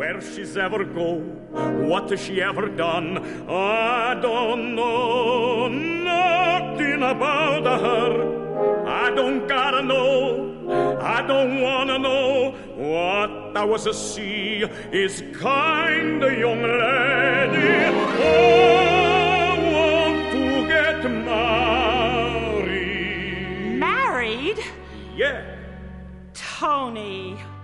where she's ever go, what has she ever done. I don't know nothing about her. I don't gotta know, I don't wanna know. What I was a see is kind of young lady. I want to get married. Married? Yeah. Tony.